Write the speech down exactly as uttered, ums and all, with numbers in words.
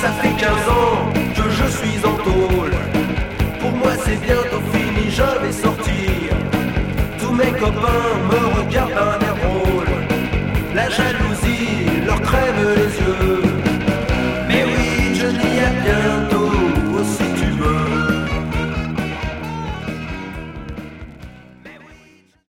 Ça fait quinze ans que je suis en tôle. Pour moi c'est bientôt fini, je vais sortir. Tous mes copains me regardent d'un air drôle. La jalousie